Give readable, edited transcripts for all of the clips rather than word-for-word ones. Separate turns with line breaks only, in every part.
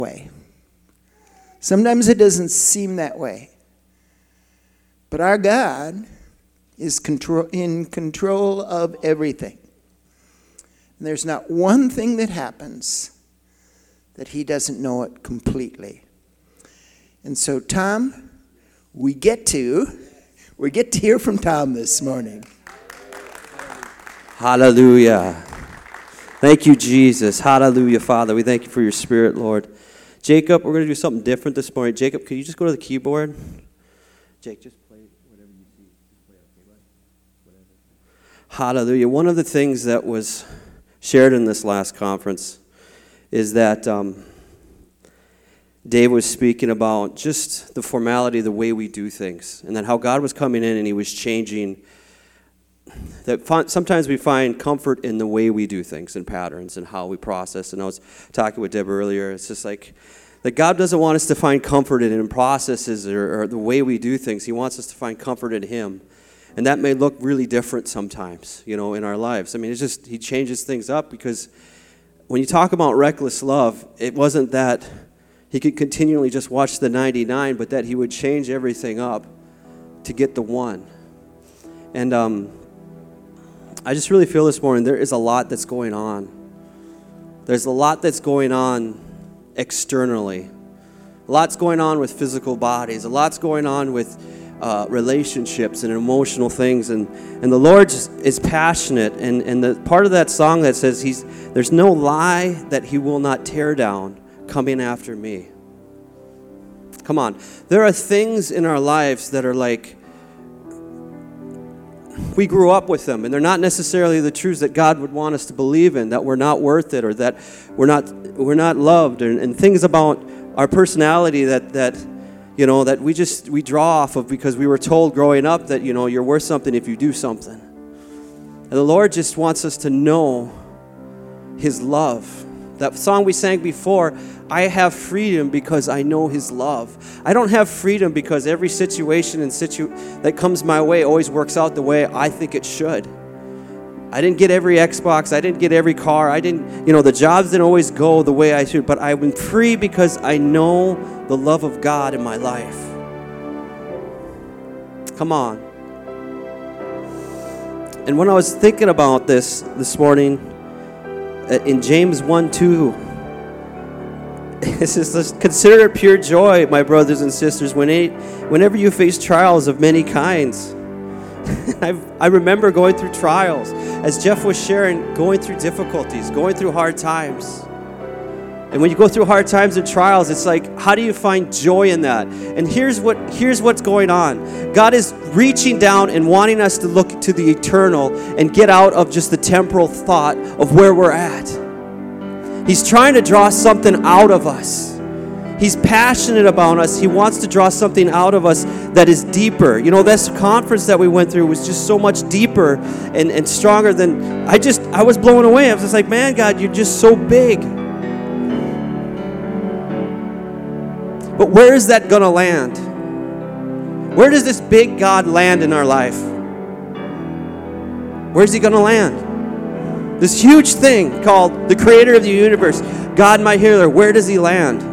way. Sometimes it doesn't seem that way. But our God is in control of everything. And there's not one thing that happens that he doesn't know it completely. And so, Tom, we get to hear from Tom this morning.
Hallelujah. Thank you, Jesus. Hallelujah, Father. We thank you for your Spirit, Lord. Jacob, we're going to do something different this morning. Jacob, could you just go to the keyboard? Jake, just play whatever you see. Just play, okay, whatever. Hallelujah. One of the things that was shared in this last conference is that Dave was speaking about just the formality, the way we do things, and then how God was coming in and he was changing. That sometimes we find comfort in the way we do things and patterns and how we process. And I was talking with Deb earlier. It's just like that God doesn't want us to find comfort in processes or the way we do things. He wants us to find comfort in Him. And that may look really different sometimes, in our lives. I mean, it's just He changes things up, because when you talk about reckless love, it wasn't that He could continually just watch the 99, but that He would change everything up to get the one. And I just really feel this morning there is a lot that's going on. There's a lot that's going on externally. A lot's going on with physical bodies. A lot's going on with relationships and emotional things. And the Lord is passionate. And the part of that song that says there's no lie that He will not tear down coming after me. Come on. There are things in our lives that are like, we grew up with them, and they're not necessarily the truths that God would want us to believe in, that we're not worth it, or that we're not loved, and things about our personality that we draw off of because we were told growing up that you're worth something if you do something. And the Lord just wants us to know His love. That song we sang before, I have freedom because I know His love. I don't have freedom because every situation that comes my way always works out the way I think it should. I didn't get every Xbox. I didn't get every car. The jobs didn't always go the way I should. But I'm free because I know the love of God in my life. Come on. And when I was thinking about this morning, in James 1:2, it says, consider it pure joy, my brothers and sisters, whenever you face trials of many kinds. I remember going through trials, as Jeff was sharing, going through difficulties, going through hard times. And when you go through hard times and trials, it's like, how do you find joy in that? And here's what's going on. God is reaching down and wanting us to look to the eternal and get out of just the temporal thought of where we're at. He's trying to draw something out of us. He's passionate about us. He wants to draw something out of us that is deeper. This conference that we went through was just so much deeper and stronger than, I was blown away. I was just like, man, God, you're just so big. But where is that going to land? Where does this big God land in our life? Where's He going to land? This huge thing called the Creator of the universe, God my healer, where does He land?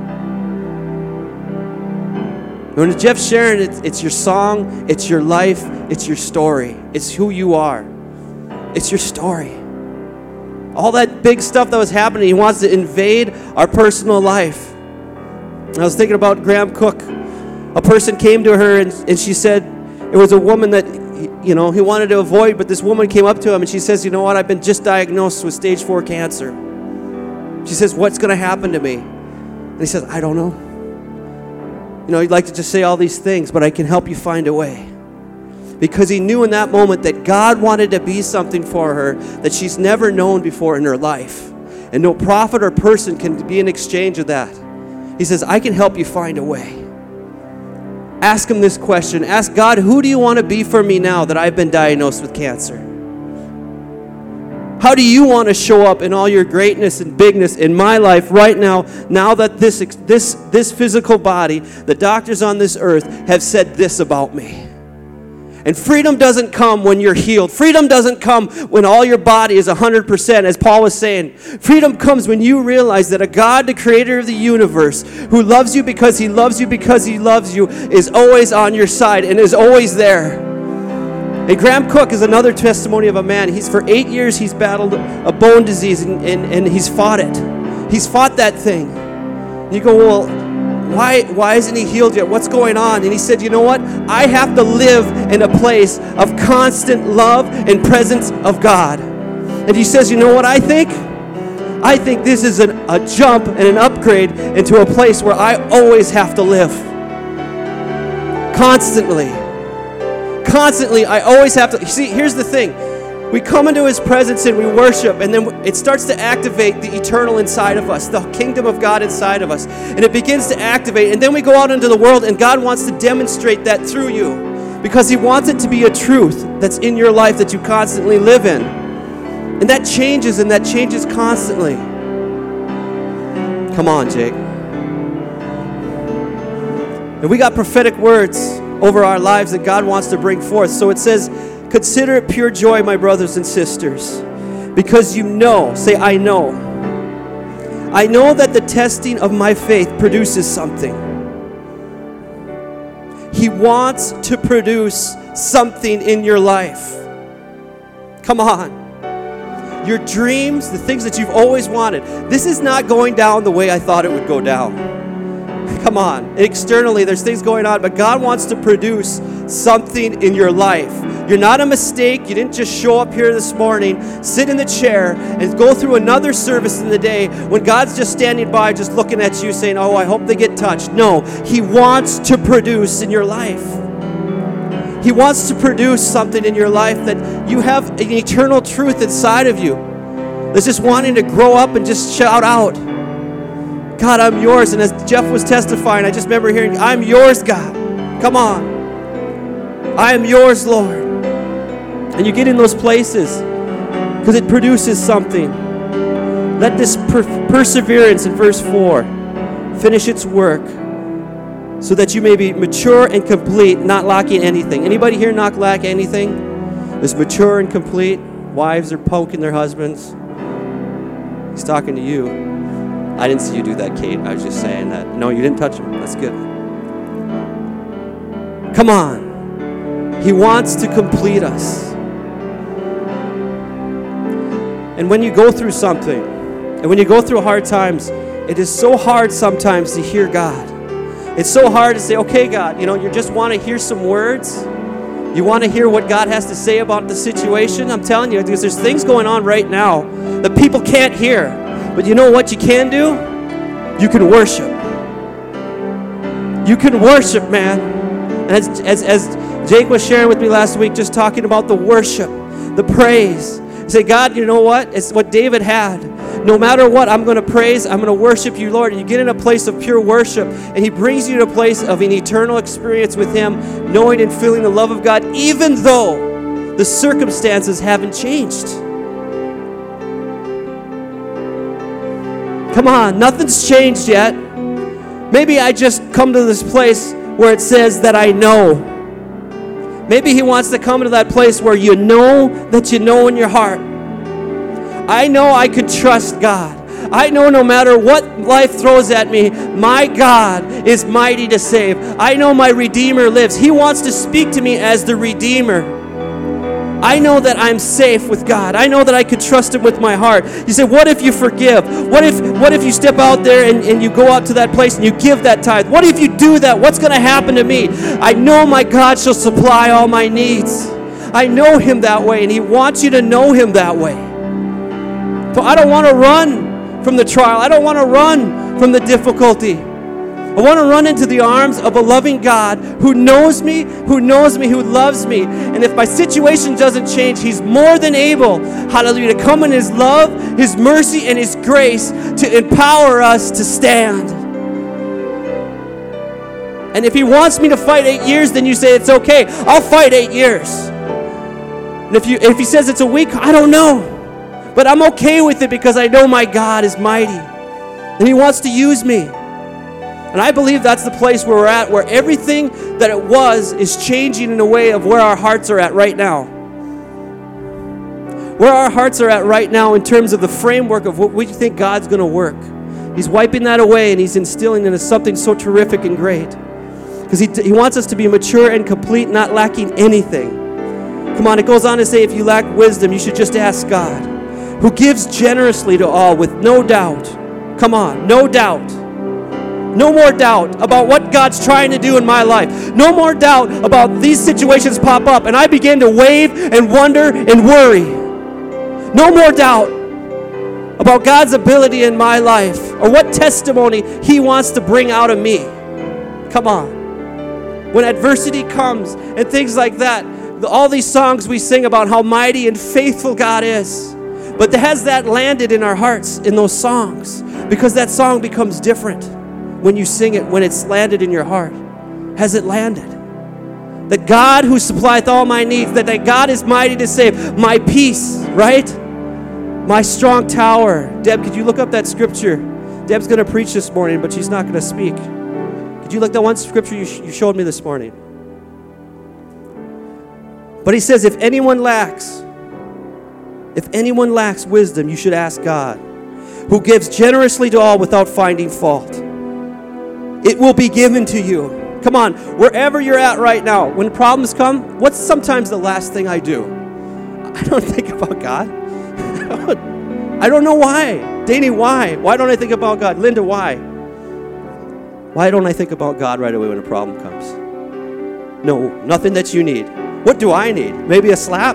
When Jeff's sharing, it's your song, it's your life, it's your story. It's who you are. It's your story. All that big stuff that was happening, He wants to invade our personal life. I was thinking about Graham Cook. A person came to her and she said, it was a woman that he wanted to avoid, but this woman came up to him and she says, you know what, I've been just diagnosed with stage 4 cancer. She says, what's going to happen to me? And he says, I don't know. You'd like to just say all these things, but I can help you find a way. Because he knew in that moment that God wanted to be something for her that she's never known before in her life. And no prophet or person can be in exchange of that. He says, I can help you find a way. Ask Him this question. Ask God, who do you want to be for me now that I've been diagnosed with cancer? How do you want to show up in all your greatness and bigness in my life right now that this physical body, the doctors on this earth have said this about me? And freedom doesn't come when you're healed. Freedom doesn't come when all your body is 100%, as Paul was saying. Freedom comes when you realize that a God, the creator of the universe, who loves you because he loves you because he loves you, is always on your side and is always there. And Graham Cook is another testimony of a man. For 8 years, he's battled a bone disease, and he's fought it. He's fought that thing. And you go, well, why isn't he healed yet? What's going on? And he said, you know what? I have to live in a place of constant love and presence of God. And he says, you know what I think? I think this is a jump and an upgrade into a place where I always have to live. Constantly. Constantly, I always have to. You see, here's the thing. We come into his presence and we worship, and then it starts to activate the eternal inside of us, the kingdom of God inside of us. And it begins to activate, and then we go out into the world, and God wants to demonstrate that through you, because he wants it to be a truth that's in your life that you constantly live in. And that changes constantly. Come on, Jake. And we got prophetic words over our lives that God wants to bring forth. So it says, consider it pure joy, my brothers and sisters, because you know, say, I know that the testing of my faith produces something. He wants to produce something in your life. Come on. Your dreams, the things that you've always wanted. This is not going down the way I thought it would go down. Come on. Externally, there's things going on, but God wants to produce something in your life. You're not a mistake. You didn't just show up here this morning, sit in the chair, and go through another service in the day when God's just standing by, just looking at you saying, oh, I hope they get touched. No, he wants to produce in your life. He wants to produce something in your life that you have an eternal truth inside of you that's just wanting to grow up and just shout out, God, I'm yours. And as Jeff was testifying, I just remember hearing, I'm yours, God. Come on. I am yours, Lord. And you get in those places because it produces something. Let this perseverance in verse 4 finish its work so that you may be mature and complete, not lacking anything. Anybody here not lack anything? Is mature and complete. Wives are poking their husbands. He's talking to you. I didn't see you do that, Kate. I was just saying that. No, you didn't touch him. That's good. Come on. He wants to complete us. And when you go through something, and when you go through hard times, it is so hard sometimes to hear God. It's so hard to say, okay, God, you just want to hear some words. You want to hear what God has to say about the situation. I'm telling you, because there's things going on right now that people can't hear. But you know what you can do? You can worship. You can worship, man. And as Jake was sharing with me last week, just talking about the worship, the praise. Say, God, you know what? It's what David had. No matter what, I'm going to praise, I'm going to worship you, Lord. And you get in a place of pure worship, and he brings you to a place of an eternal experience with him, knowing and feeling the love of God, even though the circumstances haven't changed. Come on, nothing's changed yet. Maybe I just come to this place where it says that I know. Maybe he wants to come to that place where you know that you know in your heart. I know I can trust God. I know no matter what life throws at me, my God is mighty to save. I know my Redeemer lives. He wants to speak to me as the Redeemer. I know that I'm safe with God. I know that I could trust him with my heart. You say, what if you forgive? What if you step out there and you go out to that place and you give that tithe? What if you do that? What's going to happen to me? I know my God shall supply all my needs. I know him that way, and he wants you to know him that way. So I don't want to run from the trial. I don't want to run from the difficulty. I want to run into the arms of a loving God who knows me, who loves me. And if my situation doesn't change, he's more than able, hallelujah, to come in his love, his mercy, and his grace to empower us to stand. And if he wants me to fight 8 years, then you say, it's okay. I'll fight 8 years. And if he says it's a week, I don't know. But I'm okay with it because I know my God is mighty. And he wants to use me. And I believe that's the place where we're at, where everything that it was is changing in a way of where our hearts are at right now. Where our hearts are at right now in terms of the framework of what we think God's going to work. He's wiping that away, and he's instilling in us something so terrific and great. Because he wants us to be mature and complete, not lacking anything. Come on, it goes on to say, if you lack wisdom, you should just ask God, who gives generously to all with no doubt. Come on, no doubt. No more doubt about what God's trying to do in my life. No more doubt about these situations pop up, and I begin to wave and wonder and worry. No more doubt about God's ability in my life or what testimony he wants to bring out of me. Come on. When adversity comes and things like that, all these songs we sing about how mighty and faithful God is. But has that landed in our hearts in those songs? Because that song becomes different when you sing it, when it's landed in your heart. Has it landed? That God who supplieth all my needs, that God is mighty to save, my peace, right? My strong tower. Deb, could you look up that scripture? Deb's going to preach this morning, but she's not going to speak. Could you look that one scripture you showed me this morning? But he says, if anyone lacks wisdom, you should ask God, who gives generously to all without finding fault. It will be given to you. Come on, wherever you're at right now, when problems come, what's sometimes the last thing I do? I don't think about God. I don't know why. Danny, why? Why don't I think about God? Linda, why? Why don't I think about God right away when a problem comes? No, nothing that you need. What do I need? Maybe a slap?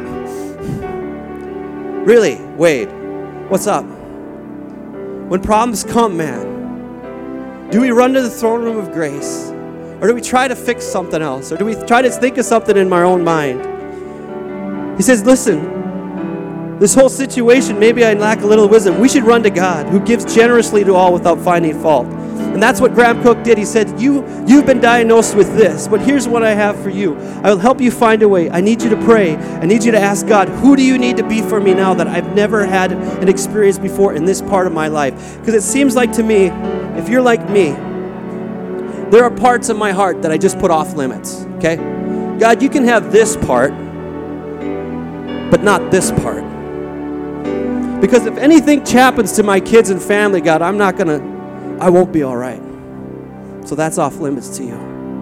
Really? Wade, what's up? When problems come, man, do we run to the throne room of grace? Or do we try to fix something else? Or do we try to think of something in our own mind? He says, listen, this whole situation, maybe I lack a little wisdom. We should run to God, who gives generously to all without finding fault. And that's what Graham Cook did. He said, you've been diagnosed with this, but here's what I have for you. I will help you find a way. I need you to pray. I need you to ask God, who do you need to be for me now that I've never had an experience before in this part of my life? Because it seems like to me, if you're like me, there are parts of my heart that I just put off limits, okay? God, you can have this part, but not this part. Because if anything happens to my kids and family, God, I won't be all right. So that's off limits to you.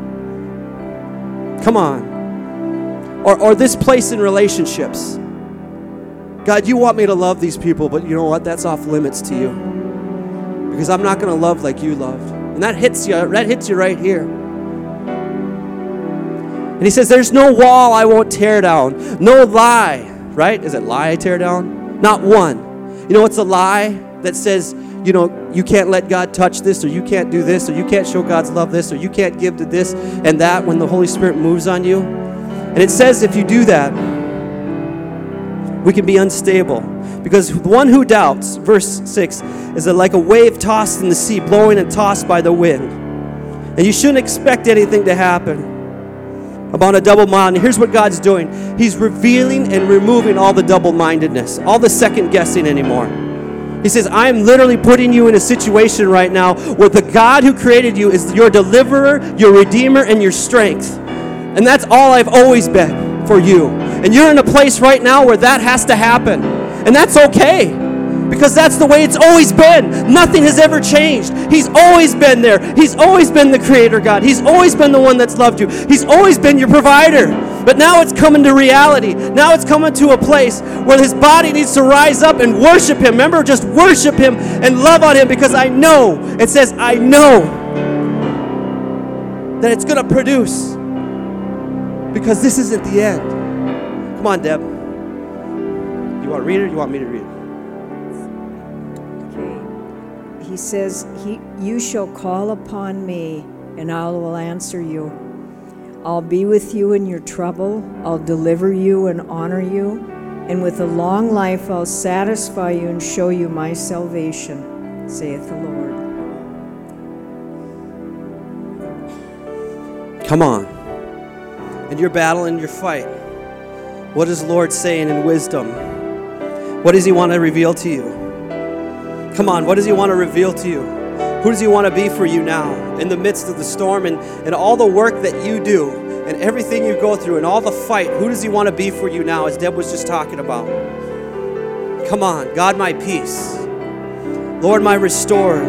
Come on. Or this place in relationships. God, you want me to love these people, but you know what? That's off limits to you. Because I'm not going to love like you loved. And that hits you right here. And he says, there's no wall I won't tear down. No lie, right? Is it lie I tear down? Not one. You know what's a lie that says, you know, you can't let God touch this, or you can't do this, or you can't show God's love this, or you can't give to this and that when the Holy Spirit moves on you. And it says if you do that, we can be unstable. Because the one who doubts, verse 6, is like a wave tossed in the sea, blowing and tossed by the wind. And you shouldn't expect anything to happen about a double-minded. Here's what God's doing. He's revealing and removing all the double-mindedness, all the second-guessing anymore. He says, I'm literally putting you in a situation right now where the God who created you is your deliverer, your redeemer, and your strength. And that's all I've always been for you. And you're in a place right now where that has to happen. And that's okay, because that's the way it's always been. Nothing has ever changed. He's always been there. He's always been the creator God. He's always been the one that's loved you. He's always been your provider. But now it's coming to reality. Now it's coming to a place where his body needs to rise up and worship him. Remember, just worship him and love on him, because I know, it says, I know that it's going to produce, because this isn't the end. Come on, Deb. You want to read it, or you want me to read it?
Okay. He says, you shall call upon me, and I will answer you. I'll be with you in your trouble. I'll deliver you and honor you. And with a long life I'll satisfy you and show you my salvation, saith the Lord.
Come on. And your battle and your fight. What is the Lord saying in wisdom? What does he want to reveal to you? Come on, what does he want to reveal to you? Who does he want to be for you now in the midst of the storm and all the work that you do and everything you go through and all the fight? Who does he want to be for you now, as Deb was just talking about? Come on, God, my peace. Lord, my restorer.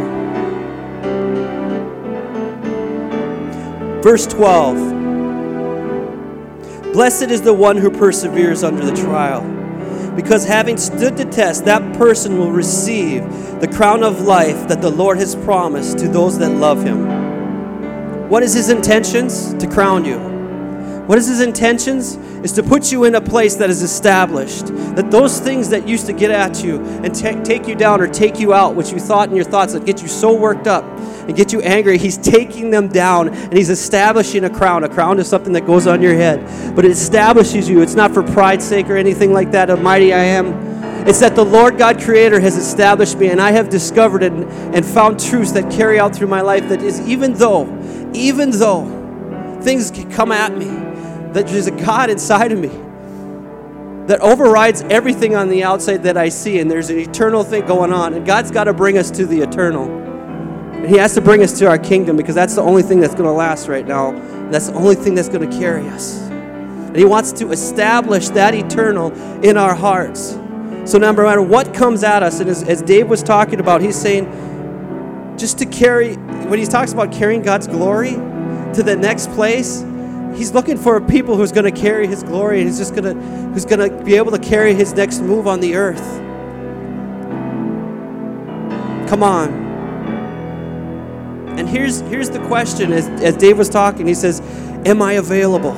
Verse 12. Blessed is the one who perseveres under the trial, because having stood the test, that person will receive the crown of life that the Lord has promised to those that love him. What is his intentions? To crown you. What is his intentions? Is to put you in a place that is established. That those things that used to get at you and take you down or take you out, which you thought in your thoughts that get you so worked up and get you angry, he's taking them down and he's establishing a crown. A crown is something that goes on your head. But it establishes you. It's not for pride's sake or anything like that. Almighty I am. It's that the Lord God Creator has established me, and I have discovered and found truths that carry out through my life, that is, even though things can come at me, that there's a God inside of me that overrides everything on the outside that I see, and there's an eternal thing going on, and God's got to bring us to the eternal. And he has to bring us to our kingdom, because that's the only thing that's going to last right now. And that's the only thing that's going to carry us. And he wants to establish that eternal in our hearts. So no matter what comes at us, and as Dave was talking about, he's saying just to carry, when he talks about carrying God's glory to the next place, he's looking for people who's going to carry his glory, and who's going to be able to carry his next move on the earth. Come on. And here's the question, as Dave was talking, he says, am I available?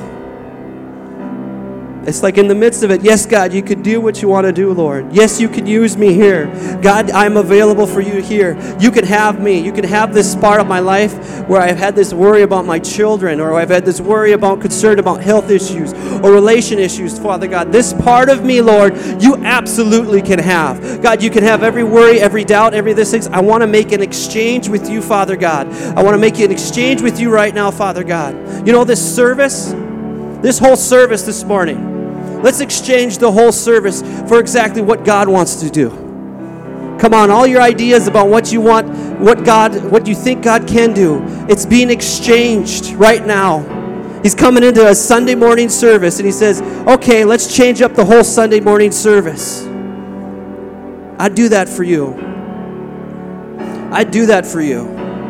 It's like in the midst of it, yes, God, you could do what you want to do, Lord. Yes, you could use me here. God, I'm available for you here. You can have me. You can have this part of my life where I've had this worry about my children, or I've had this worry about concern about health issues or relation issues, Father God. This part of me, Lord, you absolutely can have. God, you can have every worry, every doubt, every this things. I want to make an exchange with you, Father God. I want to make an exchange with you right now, Father God. You know, this whole service this morning, let's exchange the whole service for exactly what God wants to do. Come on, all your ideas about what you want, what you think God can do, it's being exchanged right now. He's coming into a Sunday morning service and he says, okay, let's change up the whole Sunday morning service. I'd do that for you. I'd do that for you.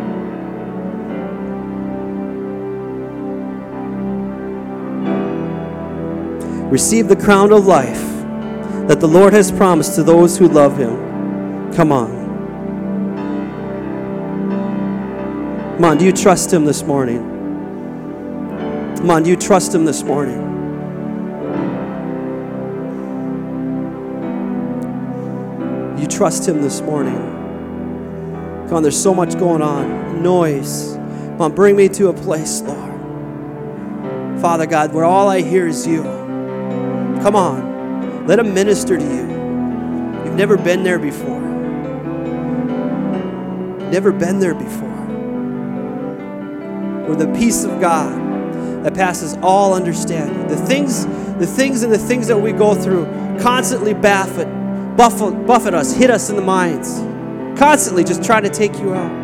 Receive the crown of life that the Lord has promised to those who love him. Come on. Come on, do you trust him this morning? Come on, do you trust him this morning? You trust him this morning? Come on, there's so much going on. Noise. Come on, bring me to a place, Lord. Father God, where all I hear is you. Come on, let him minister to you. You've never been there before. Never been there before. Where the peace of God that passes all understanding. The things that we go through constantly buffet us, hit us in the minds. Constantly just trying to take you out.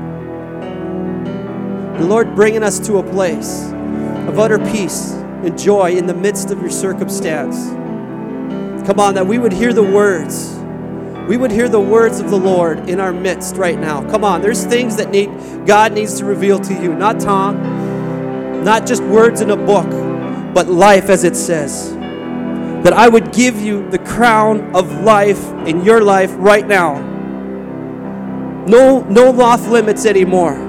The Lord bringing us to a place of utter peace and joy in the midst of your circumstance. Come on, that we would hear the words. We would hear the words of the Lord in our midst right now. Come on, there's things that God needs to reveal to you. Not Tom, not just words in a book, but life as it says. That I would give you the crown of life in your life right now. No off limits anymore.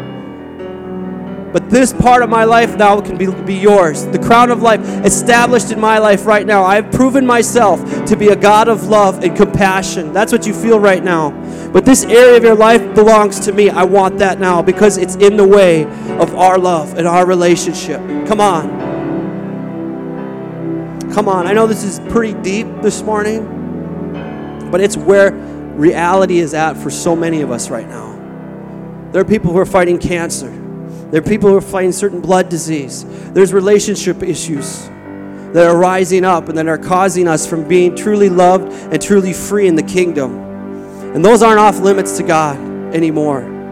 But this part of my life now can be yours. The crown of life established in my life right now. I've proven myself to be a God of love and compassion. That's what you feel right now. But this area of your life belongs to me. I want that now because it's in the way of our love and our relationship. Come on. Come on. I know this is pretty deep this morning, but it's where reality is at for so many of us right now. There are people who are fighting cancer. There are people who are fighting certain blood disease. There's relationship issues that are rising up and that are causing us from being truly loved and truly free in the kingdom. And those aren't off limits to God anymore.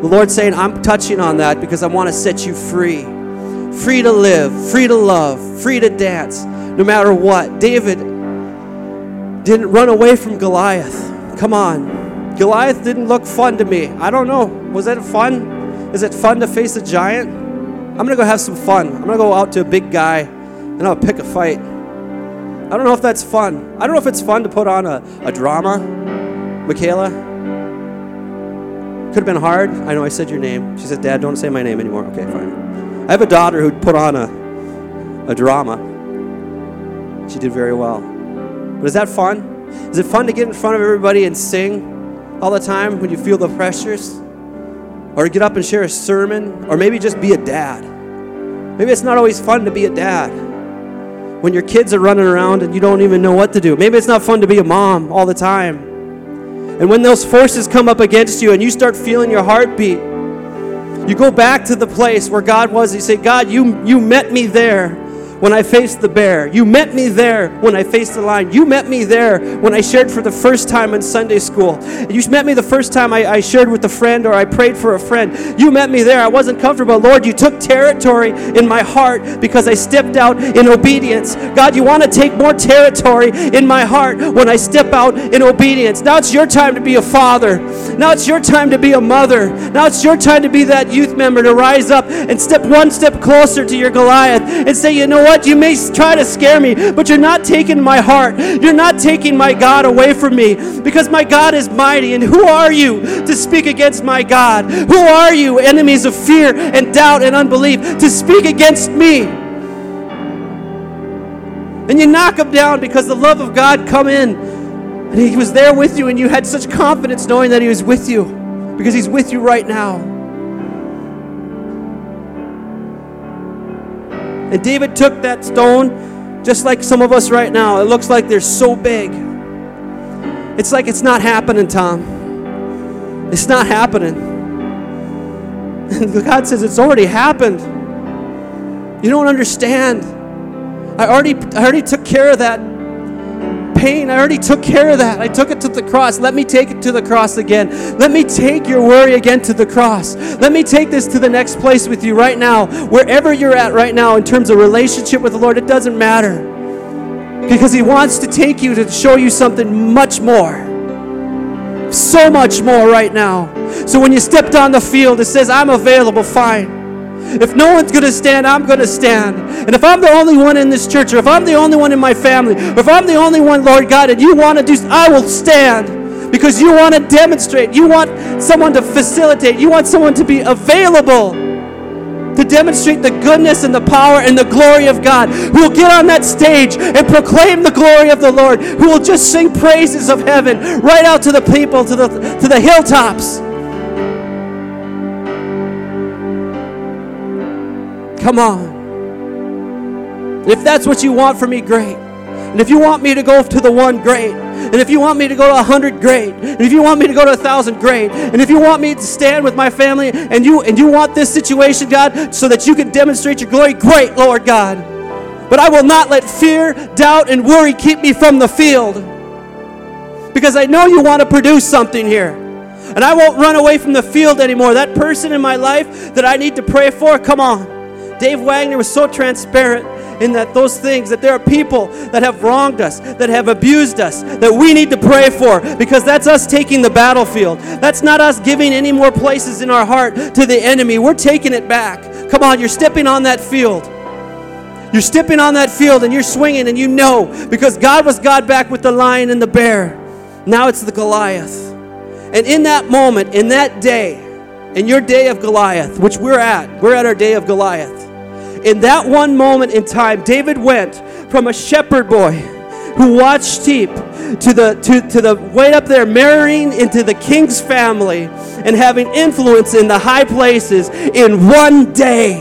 The Lord's saying, I'm touching on that because I want to set you free. Free to live, free to love, free to dance, no matter what. David didn't run away from Goliath. Come on. Goliath didn't look fun to me. I don't know. Was it fun? Is it fun to face a giant? I'm going to go have some fun. I'm going to go out to a big guy and I'll pick a fight. I don't know if that's fun. I don't know if it's fun to put on a drama. Michaela? Could have been hard. I know I said your name. She said, Dad, don't say my name anymore. Okay, fine. I have a daughter who'd put on a drama. She did very well. But is that fun? Is it fun to get in front of everybody and sing all the time when you feel the pressures? Or get up and share a sermon? Or maybe just be a dad. Maybe it's not always fun to be a dad when your kids are running around and you don't even know what to do. Maybe it's not fun to be a mom all the time. And when those forces come up against you and you start feeling your heartbeat, you go back to the place where God was. You say, God, you met me there when I faced the bear. You met me there when I faced the lion. You met me there when I shared for the first time in Sunday school. You met me the first time I shared with a friend or I prayed for a friend. You met me there. I wasn't comfortable. Lord, you took territory in my heart because I stepped out in obedience. God, you want to take more territory in my heart when I step out in obedience. Now it's your time to be a father. Now it's your time to be a mother. Now it's your time to be that youth member to rise up and step one step closer to your Goliath and say, you know what? You may try to scare me, but you're not taking my heart. You're not taking my God away from me because my God is mighty. And who are you to speak against my God? Who are you, enemies of fear and doubt and unbelief, to speak against me? And you knock him down because the love of God come in and he was there with you and you had such confidence knowing that he was with you because he's with you right now. And David took that stone, just like some of us right now. It looks like they're so big. It's like it's not happening, Tom. It's not happening. And God says it's already happened. You don't understand. I already took care of that pain. I already took care of that. I took it to the cross. Let me take it to the cross again. Let me take your worry again to the cross. Let me take this to the next place with you right now. Wherever you're at right now in terms of relationship with the Lord, it doesn't matter. Because he wants to take you to show you something much more. So much more right now. So when you stepped on the field, it says, I'm available, fine. If no one's going to stand, I'm going to stand. And if I'm the only one in this church, or if I'm the only one in my family, or if I'm the only one, Lord God, and you want to do, I will stand. Because you want to demonstrate. You want someone to facilitate. You want someone to be available to demonstrate the goodness and the power and the glory of God. Who will get on that stage and proclaim the glory of the Lord. Who will just sing praises of heaven right out to the people, to the hilltops. Come on. If that's what you want from me, great. And if you want me to go to the 1, great. And if you want me to go to 100, great. And if you want me to go to 1,000, great. And if you want me to stand with my family and you want this situation, God, so that you can demonstrate your glory, great, Lord God. But I will not let fear, doubt, and worry keep me from the field. Because I know you want to produce something here. And I won't run away from the field anymore. That person in my life that I need to pray for, come on. Dave Wagner was so transparent in that those things, that there are people that have wronged us, that have abused us, that we need to pray for, because that's us taking the battlefield. That's not us giving any more places in our heart to the enemy. We're taking it back. Come on, you're stepping on that field. You're stepping on that field and you're swinging, and you know, because God was God back with the lion and the bear. Now it's the Goliath. And in that moment, in that day, in your day of Goliath, which we're at our day of Goliath. In that one moment in time, David went from a shepherd boy who watched sheep to the way up there marrying into the king's family and having influence in the high places in one day.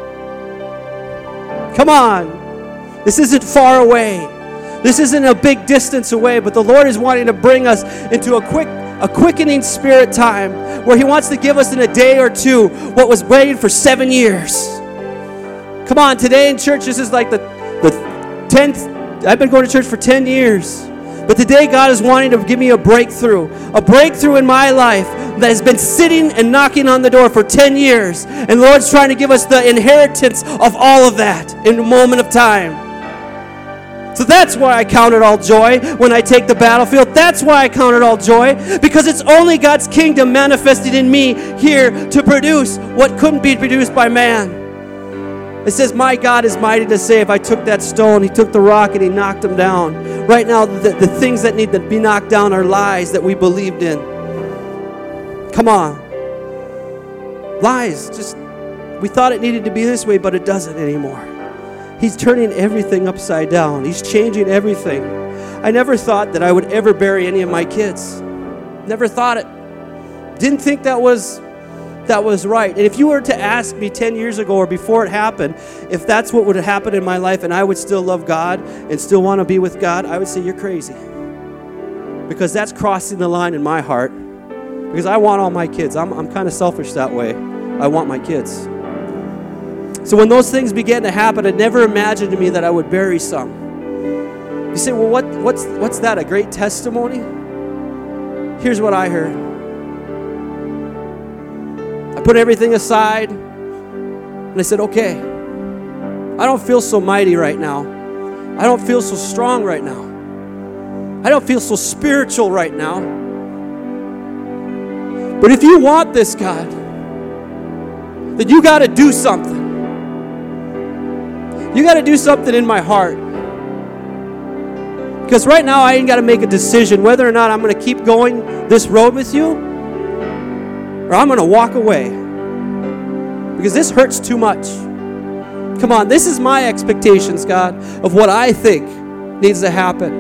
Come on. This isn't far away. This isn't a big distance away, but the Lord is wanting to bring us into a quickening spirit time where he wants to give us in a day or two what was waiting for 7 years. Come on, today in church, this is like the 10th. I've been going to church for 10 years. But today God is wanting to give me a breakthrough in my life that has been sitting and knocking on the door for 10 years. And the Lord's trying to give us the inheritance of all of that in a moment of time. So that's why I count it all joy when I take the battlefield. That's why I count it all joy, because it's only God's kingdom manifested in me here to produce what couldn't be produced by man. It says, my God is mighty to save. I took that stone, he took the rock, and he knocked them down. Right now, the things that need to be knocked down are lies that we believed in. Come on. Lies. Just, we thought it needed to be this way, but it doesn't anymore. He's turning everything upside down. He's changing everything. I never thought that I would ever bury any of my kids. Never thought it. Didn't think that was right. And if you were to ask me 10 years ago or before it happened, if that's what would have happened in my life and I would still love God and still want to be with God, I would say you're crazy. Because that's crossing the line in my heart. Because I want all my kids. I'm kind of selfish that way. I want my kids. So when those things began to happen, I never imagined to me that I would bury some. You say, well, what's that, a great testimony? Here's what I heard. I put everything aside, and I said, okay, I don't feel so mighty right now. I don't feel so strong right now. I don't feel so spiritual right now. But if you want this, God, then you got to do something. You got to do something in my heart. Because right now I ain't got to make a decision whether or not I'm going to keep going this road with you or I'm going to walk away. Because this hurts too much. Come on, this is my expectations, God, of what I think needs to happen.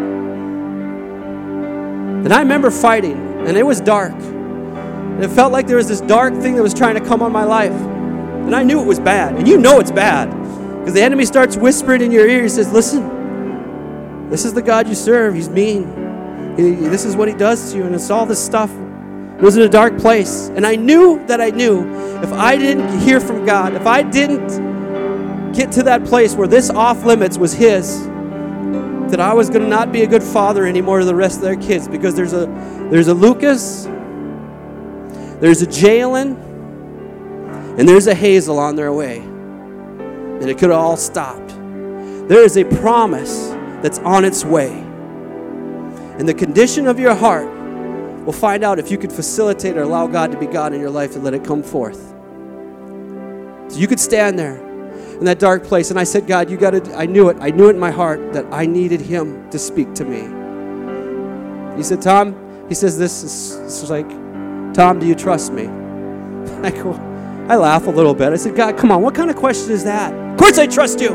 And I remember fighting, and it was dark. And it felt like there was this dark thing that was trying to come on my life. And I knew it was bad. And you know it's bad. Because the enemy starts whispering in your ear. He says, listen, this is the God you serve. He's mean. This is what he does to you. And it's all this stuff. It was in a dark place. And I knew if I didn't hear from God, if I didn't get to that place where this off limits was his, that I was going to not be a good father anymore to the rest of their kids. Because there's a Lucas, there's a Jalen, and there's a Hazel on their way. And it could have all stopped. There is a promise that's on its way. And the condition of your heart will find out if you could facilitate or allow God to be God in your life and let it come forth. So you could stand there in that dark place. And I said, God, you got to, I knew it in my heart that I needed him to speak to me. He said, Tom, he says, this is like, Tom, do you trust me? I laugh a little bit. I said, God, come on, what kind of question is that? Of course I trust you.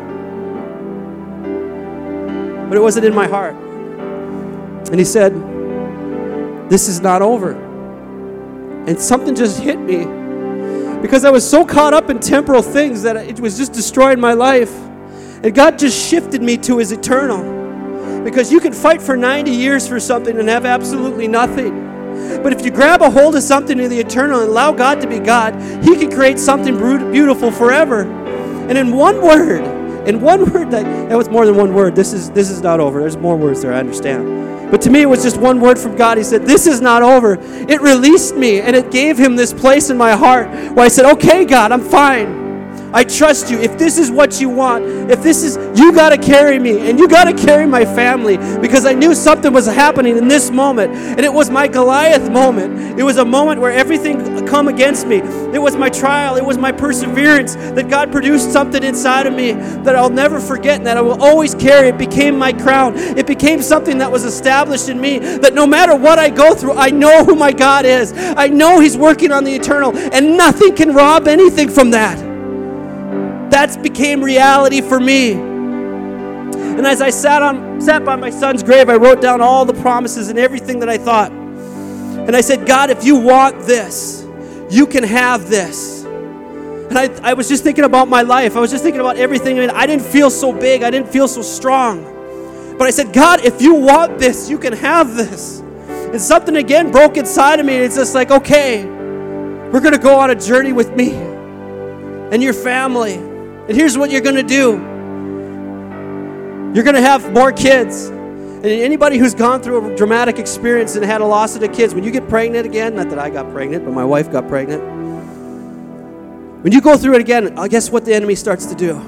But it wasn't in my heart. And he said, this is not over. And something just hit me. Because I was so caught up in temporal things that it was just destroying my life. And God just shifted me to his eternal. Because you can fight for 90 years for something and have absolutely nothing. But if you grab a hold of something in the eternal and allow God to be God, he can create something beautiful forever. And in one word, that was more than one word. This is not over. There's more words there, I understand. But to me, it was just one word from God. He said, this is not over. It released me, and it gave him this place in my heart where I said, okay, God, I'm fine. I trust you. If this is what you want, you got to carry me, and you got to carry my family, because I knew something was happening in this moment, and it was my Goliath moment. It was a moment where everything come against me. It was my trial. It was my perseverance that God produced something inside of me that I'll never forget and that I will always carry. It became my crown. It became something that was established in me, that no matter what I go through, I know who my God is. I know he's working on the eternal, and nothing can rob anything from that. That became reality for me. And as I sat by my son's grave, I wrote down all the promises and everything that I thought. And I said, God, if you want this, you can have this. And I was just thinking about my life. I was just thinking about everything. I mean, I didn't feel so big. I didn't feel so strong. But I said, God, if you want this, you can have this. And something again broke inside of me. And it's just like, okay, we're going to go on a journey with me and your family. And here's what you're going to do. You're going to have more kids. And And anybody who's gone through a dramatic experience and had a loss of the kids, when you get pregnant again, not that I got pregnant, but my wife got pregnant. When you go through it again, guess what the enemy starts to do?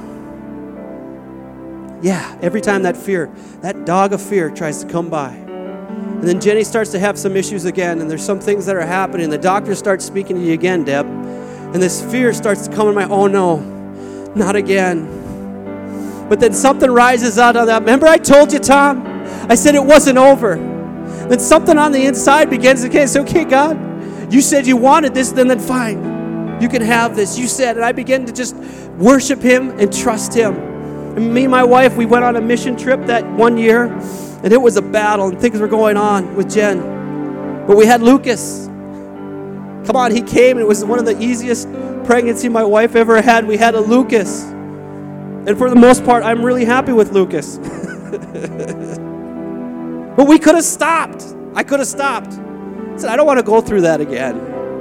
Yeah, every time that fear, that dog of fear tries to come by. And then Jenny starts to have some issues again, and there's some things that are happening. The doctor starts speaking to you again, Deb. And this fear starts to come in my, oh no, not again. But then something rises out of that. Remember I told you, Tom? I said it wasn't over. Then something on the inside begins to say, okay, God, you said you wanted this, then fine. You can have this. You said, and I began to just worship him and trust him. And me and my wife, we went on a mission trip that one year, and it was a battle, and things were going on with Jen. But we had Lucas. Come on, he came, and it was one of the easiest pregnancy my wife ever had. We had a Lucas. And for the most part, I'm really happy with Lucas. But we could have stopped. I could have stopped. I said, I don't want to go through that again.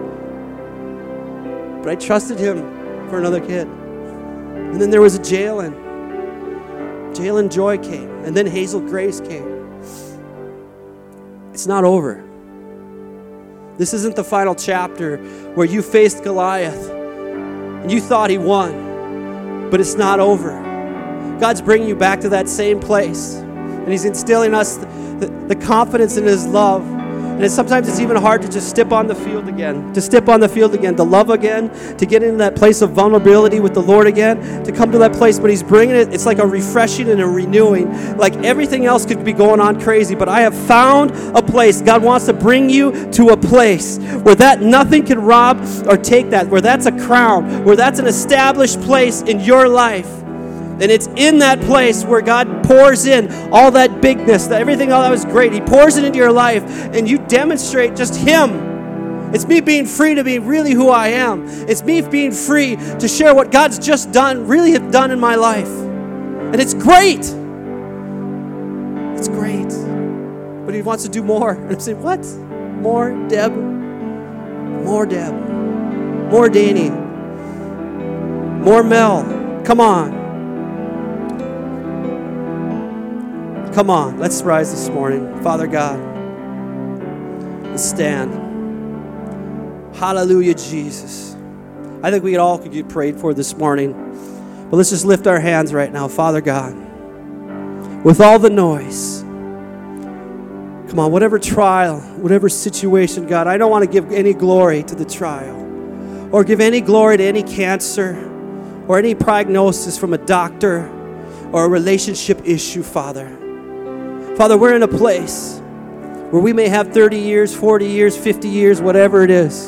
But I trusted him for another kid. And then there was a Jalen. Jalen Joy came. And then Hazel Grace came. It's not over. This isn't the final chapter where you faced Goliath and you thought he won. But it's not over. God's bringing you back to that same place. And he's instilling us the confidence in his love. And sometimes it's even hard to just step on the field again, to love again, to get into that place of vulnerability with the Lord again, to come to that place. But he's bringing it. It's like a refreshing and a renewing. Like everything else could be going on crazy, but I have found a place. God wants to bring you to a place where that nothing can rob or take that, where that's a crown, where that's an established place in your life. And it's in that place where God pours in all that bigness, everything, all that was great. He pours it into your life, and you demonstrate just him. It's me being free to be really who I am. It's me being free to share what God's just done, really have done in my life. And it's great. It's great. But he wants to do more. And I'm saying, what? More, Deb? More, Deb. More, Danny. More, Mel. Come on. Come on, let's rise this morning. Father God, let's stand. Hallelujah, Jesus. I think we all could get prayed for this morning. But let's just lift our hands right now. Father God, with all the noise, come on, whatever trial, whatever situation, God, I don't want to give any glory to the trial or give any glory to any cancer or any prognosis from a doctor or a relationship issue, Father. Father, we're in a place where we may have 30 years, 40 years, 50 years, whatever it is.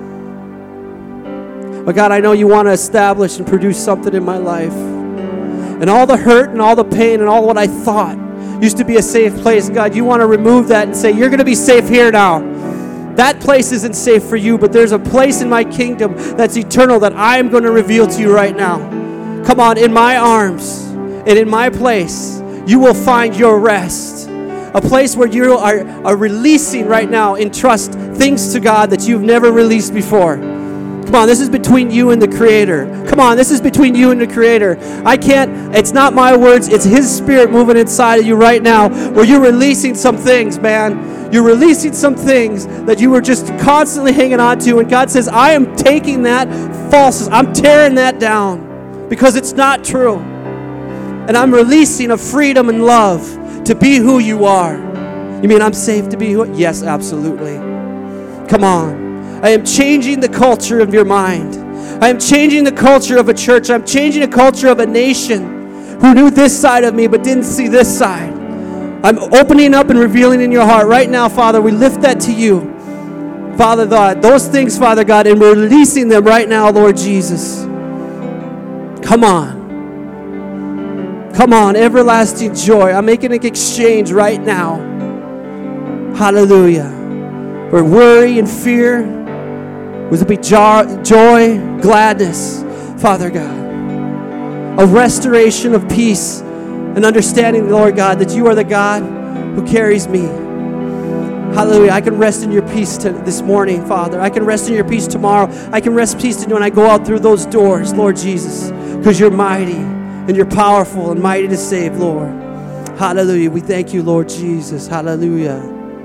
But God, I know you want to establish and produce something in my life. And all the hurt and all the pain and all what I thought used to be a safe place, God, you want to remove that and say, you're going to be safe here now. That place isn't safe for you, but there's a place in my kingdom that's eternal that I am going to reveal to you right now. Come on, in my arms and in my place, you will find your rest. A place where you are releasing right now in trust things to God that you've never released before. Come on, this is between you and the Creator. Come on, this is between you and the Creator. It's not my words, it's His Spirit moving inside of you right now where you're releasing some things, man. You're releasing some things that you were just constantly hanging on to, and God says, I am taking that false, I'm tearing that down because it's not true. And I'm releasing a freedom and love to be who you are. You mean I'm safe to be who? Yes, absolutely. Come on. I am changing the culture of your mind. I am changing the culture of a church. I'm changing the culture of a nation who knew this side of me but didn't see this side. I'm opening up and revealing in your heart right now, Father. We lift that to you. Father God, those things, Father God, and we're releasing them right now, Lord Jesus. Come on. Come on, everlasting joy. I'm making an exchange right now. Hallelujah. Where worry and fear, would it be joy, gladness, Father God. A restoration of peace and understanding, Lord God, that you are the God who carries me. Hallelujah. I can rest in your peace this morning, Father. I can rest in your peace tomorrow. I can rest peace in you when I go out through those doors, Lord Jesus, because you're mighty. And you're powerful and mighty to save, Lord. Hallelujah. We thank you, Lord Jesus. Hallelujah.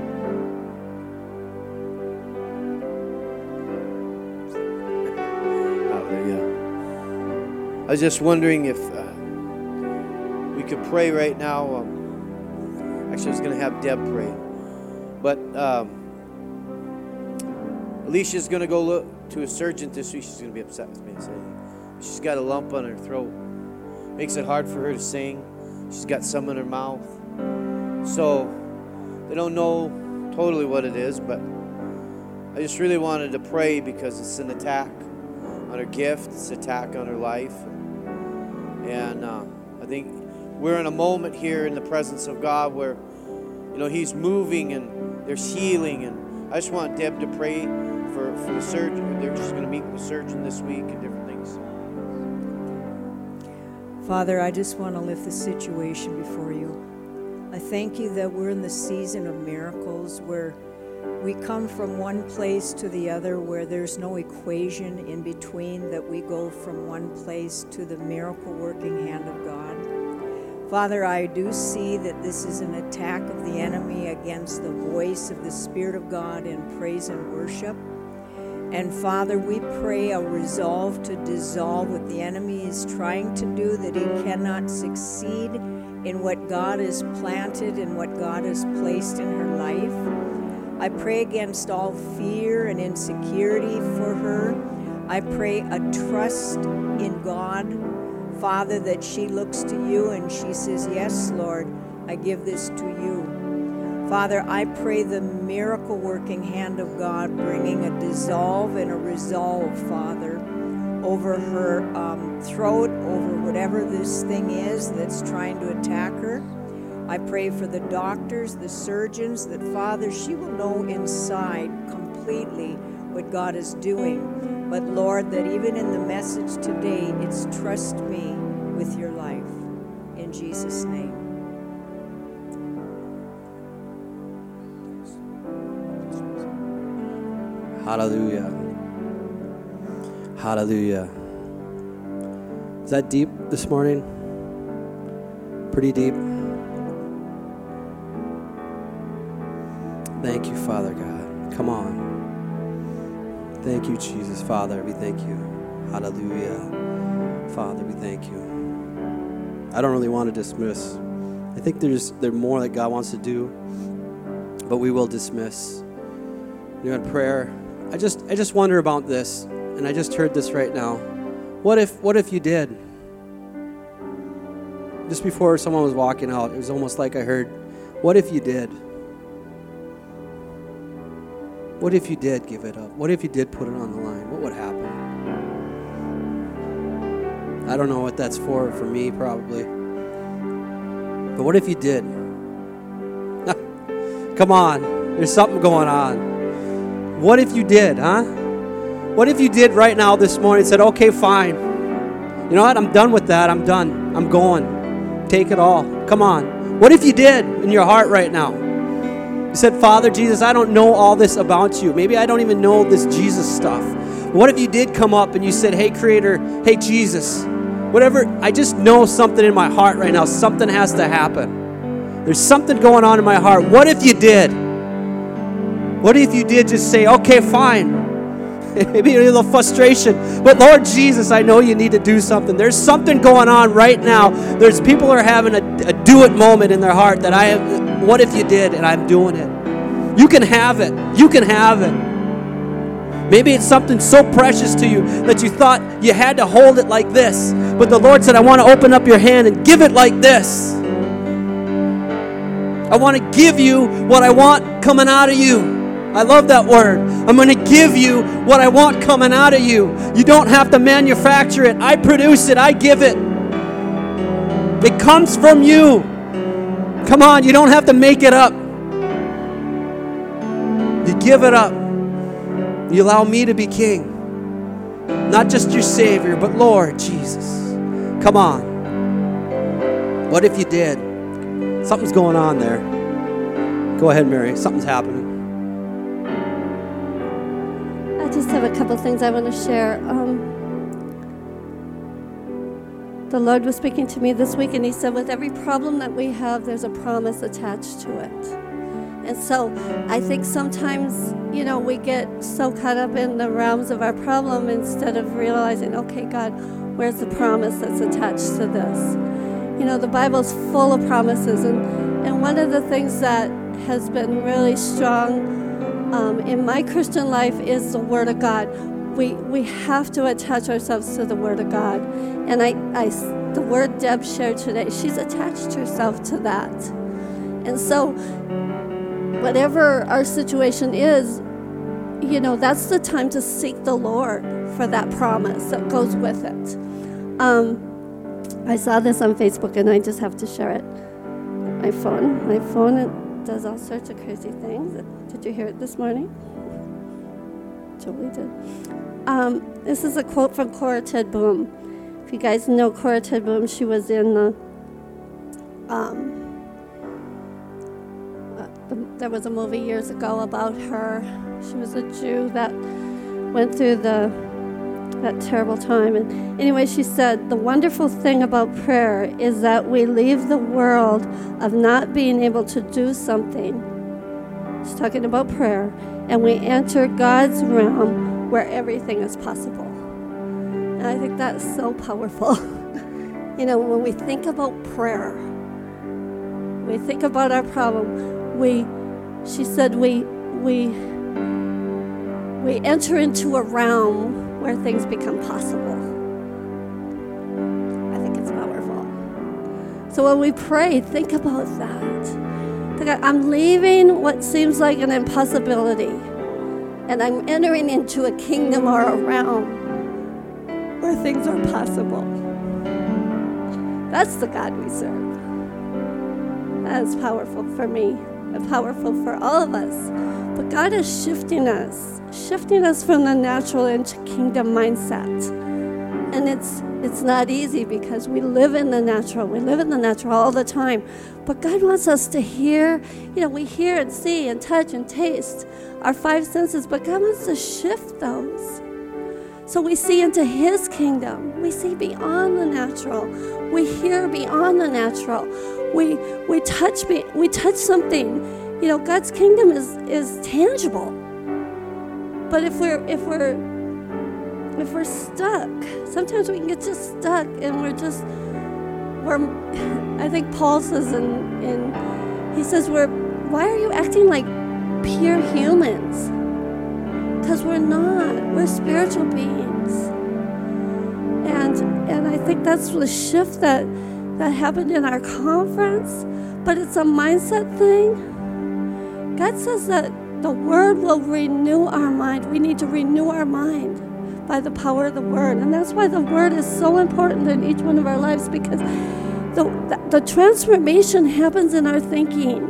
Hallelujah. I was just wondering if we could pray right now. Actually, I was going to have Deb pray. But Alicia's going to go look to a surgeon this week. She's going to be upset with me. She's got a lump on her throat. Makes it hard for her to sing. She's got some in her mouth. So they don't know totally what it is, but I just really wanted to pray because it's an attack on her gift. It's an attack on her life. And I think we're in a moment here in the presence of God where, He's moving and there's healing. And I just want Deb to pray for the surgeon. They're just going to meet with the surgeon this week and different things.
Father, I just want to lift the situation before you. I thank you that we're in the season of miracles where we come from one place to the other, where there's no equation in between, that we go from one place to the miracle-working hand of God. Father, I do see that this is an attack of the enemy against the voice of the Spirit of God in praise and worship. And Father, we pray a resolve to dissolve what the enemy is trying to do, that he cannot succeed in what God has planted and what God has placed in her life. I pray against all fear and insecurity for her. I pray a trust in God, Father, that she looks to you and she says, yes, Lord, I give this to you. Father, I pray the miracle-working hand of God bringing a dissolve and a resolve, Father, over her throat, over whatever this thing is that's trying to attack her. I pray for the doctors, the surgeons, that, Father, she will know inside completely what God is doing. But, Lord, that even in the message today, it's trust me with your life. In Jesus' name.
Hallelujah. Hallelujah. Is that deep this morning? Pretty deep. Thank you, Father God. Come on. Thank you, Jesus. Father, we thank you. Hallelujah. Father, we thank you. I don't really want to dismiss. I think there's more that God wants to do, but we will dismiss. In prayer, I just wonder about this, and I just heard this right now. What if you did? Just before someone was walking out, it was almost like I heard, what if you did? What if you did give it up? What if you did put it on the line? What would happen? I don't know what that's for me probably. But what if you did? Come on, there's something going on. What if you did, huh? What if you did right now this morning and said, okay, fine. You know what? I'm done with that. I'm done. I'm going. Take it all. Come on. What if you did in your heart right now? You said, Father Jesus, I don't know all this about you. Maybe I don't even know this Jesus stuff. But what if you did come up and you said, hey, Creator, hey, Jesus, whatever, I just know something in my heart right now. Something has to happen. There's something going on in my heart. What if you did? What if you did just say, okay, fine. Maybe a little frustration. But Lord Jesus, I know you need to do something. There's something going on right now. There's people who are having a do-it moment in their heart that I have. What if you did? And I'm doing it. You can have it. You can have it. Maybe it's something so precious to you that you thought you had to hold it like this. But the Lord said, I want to open up your hand and give it like this. I want to give you what I want coming out of you. I love that word. I'm going to give you what I want coming out of you. You don't have to manufacture it. I produce it. I give it. It comes from you. Come on, you don't have to make it up. You give it up. You allow me to be king. Not just your Savior, but Lord Jesus. Come on. What if you did? Something's going on there. Go ahead, Mary. Something's happening.
I just have a couple things I want to share. The the Lord was speaking to me this week, and he said, with every problem that we have, there's a promise attached to it. And so I think sometimes, we get so caught up in the realms of our problem instead of realizing, okay, God, where's the promise that's attached to this? The Bible's full of promises, and one of the things that has been really strong in my Christian life is the Word of God. We have to attach ourselves to the Word of God. And the word Deb shared today, she's attached herself to that. And so whatever our situation is, that's the time to seek the Lord for that promise that goes with it. I saw this on Facebook, and I just have to share it. My phone, it does all sorts of crazy things. Did you hear it this morning? Julie did. This is a quote from Cora Ted Boom. If you guys know Cora Ted Boom, she was in there was a movie years ago about her. She was a Jew that went through that terrible time. And anyway, she said, the wonderful thing about prayer is that we leave the world of not being able to do something. She's talking about prayer. And we enter God's realm where everything is possible. And I think that's so powerful. When we think about prayer, we think about our problem, she said we enter into a realm where things become possible. I think it's powerful. So when we pray, think about that. I'm leaving what seems like an impossibility, and I'm entering into a kingdom or a realm where things are possible. That's the God we serve. That is powerful for me and powerful for all of us. But God is shifting us from the natural into kingdom mindset. And it's not easy because we live in the natural. We live in the natural all the time. But God wants us to hear. We hear and see and touch and taste our five senses. But God wants to shift those. So we see into His kingdom. We see beyond the natural. We hear beyond the natural. We touch something. God's kingdom is tangible. But if we're stuck, sometimes we can get just stuck, and I think Paul says he says why are you acting like pure humans? Because we're not. We're spiritual beings. And I think that's the shift that happened in our conference, but it's a mindset thing. God says that the Word will renew our mind. We need to renew our mind by the power of the Word. And that's why the Word is so important in each one of our lives, because the transformation happens in our thinking.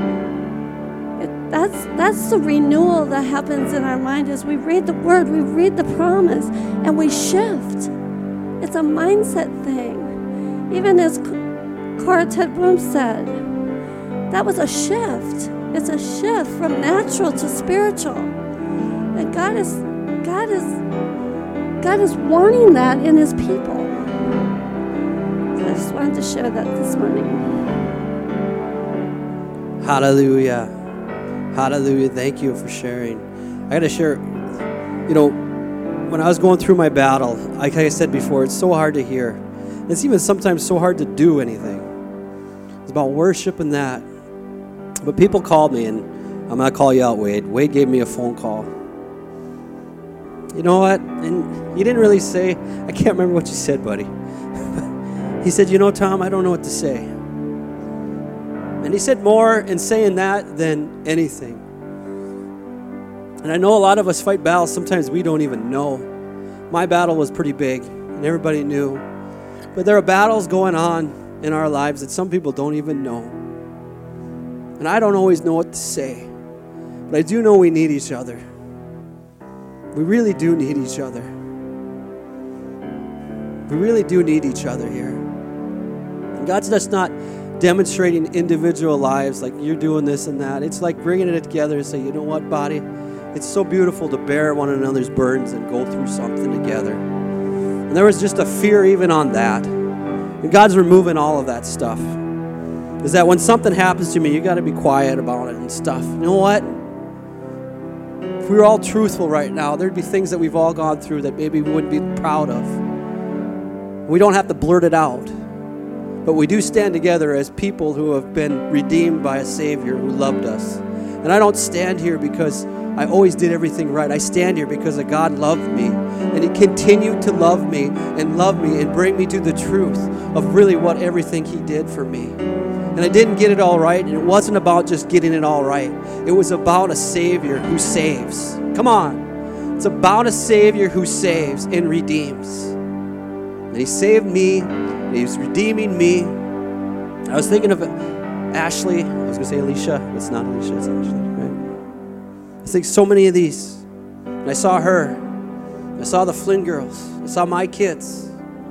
That's the renewal that happens in our mind as we read the Word, we read the promise, and we shift. It's a mindset thing. Even as Cora Ted Boom said, that was a shift. It's a shift from natural to spiritual. And God is wanting that in His people. So I just wanted to share that this morning.
Hallelujah. Hallelujah. Thank you for sharing. I got to share, when I was going through my battle, like I said before, it's so hard to hear. It's even sometimes so hard to do anything. It's about worship and that. But people called me, and I'm going to call you out, Wade. Wade gave me a phone call. You know what? And you didn't really say, I can't remember what you said, buddy. He said, Tom, I don't know what to say. And he said more in saying that than anything. And I know a lot of us fight battles sometimes we don't even know. My battle was pretty big, and everybody knew. But there are battles going on in our lives that some people don't even know. And I don't always know what to say. But I do know we need each other. We really do need each other. We really do need each other here. And God's just not demonstrating individual lives like you're doing this and that. It's like bringing it together and say, you know what, body? It's so beautiful to bear one another's burdens and go through something together. And there was just a fear even on that. And God's removing all of that stuff. Is that when something happens to me, you got to be quiet about it and stuff. You know what? If we were all truthful right now, there'd be things that we've all gone through that maybe we wouldn't be proud of. We don't have to blurt it out. But we do stand together as people who have been redeemed by a Savior who loved us. And I don't stand here because I always did everything right. I stand here because God loved me, and He continued to love me and bring me to the truth of really what everything He did for me. And I didn't get it all right, and it wasn't about just getting it all right. It was about a Savior who saves. Come on. It's about a Savior who saves and redeems. And He saved me, and He's redeeming me. I was thinking of Ashley. I was going to say Alicia. It's not Alicia, it's Ashley, right? I think so many of these. And I saw her. I saw the Flynn girls. I saw my kids.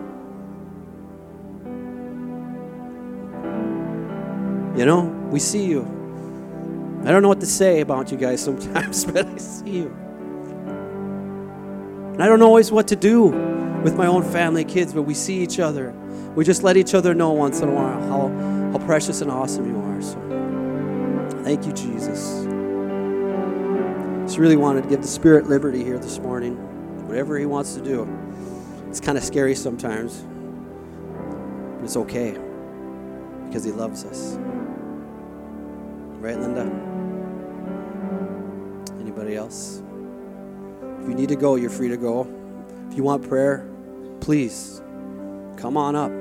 You know, we see you. I don't know what to say about you guys sometimes, but I see you. And I don't know always what to do with my own family, kids, but we see each other. We just let each other know once in a while how precious and awesome you are. So, thank you, Jesus. Just really wanted to give the Spirit liberty here this morning. Whatever He wants to do. It's kind of scary sometimes, but it's okay because He loves us. Right, Linda? Anybody else? If you need to go, you're free to go. If you want prayer, please come on up.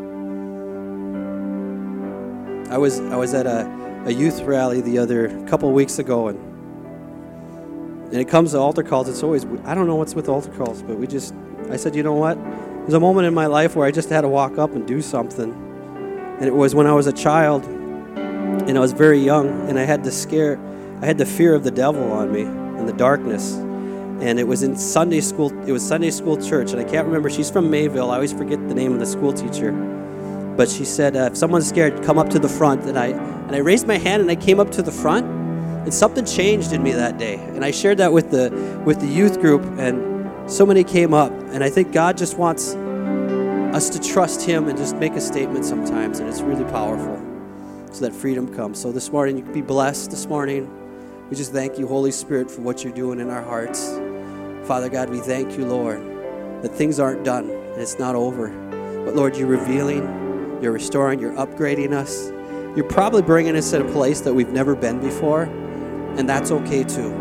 I was at a youth rally a couple of weeks ago, and it comes to altar calls. It's always, I don't know what's with altar calls, but I said, you know what? There's a moment in my life where I just had to walk up and do something. And it was when I was a child, and I was very young, and I had the fear of the devil on me and the darkness. And it was in Sunday school. It was Sunday school church, and I can't remember. She's from Mayville. I always forget the name of the school teacher. But she said, if someone's scared, come up to the front. And I raised my hand, and I came up to the front, and something changed in me that day. And I shared that with the youth group, and so many came up. And I think God just wants us to trust Him and just make a statement sometimes, and it's really powerful, so that freedom comes. So this morning, you can be blessed this morning. We just thank you, Holy Spirit, for what you're doing in our hearts. Father God, we thank you, Lord, that things aren't done and it's not over. But Lord, you're revealing, you're restoring, you're upgrading us. You're probably bringing us to a place that we've never been before, and that's okay too.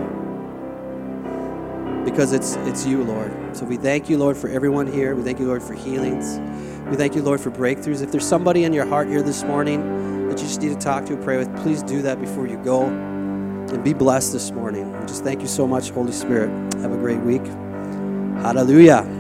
Because it's you, Lord. So we thank you, Lord, for everyone here. We thank you, Lord, for healings. We thank you, Lord, for breakthroughs. If there's somebody in your heart here this morning that you just need to talk to, pray with, please do that before you go. And be blessed this morning. And just thank you so much, Holy Spirit. Have a great week. Hallelujah.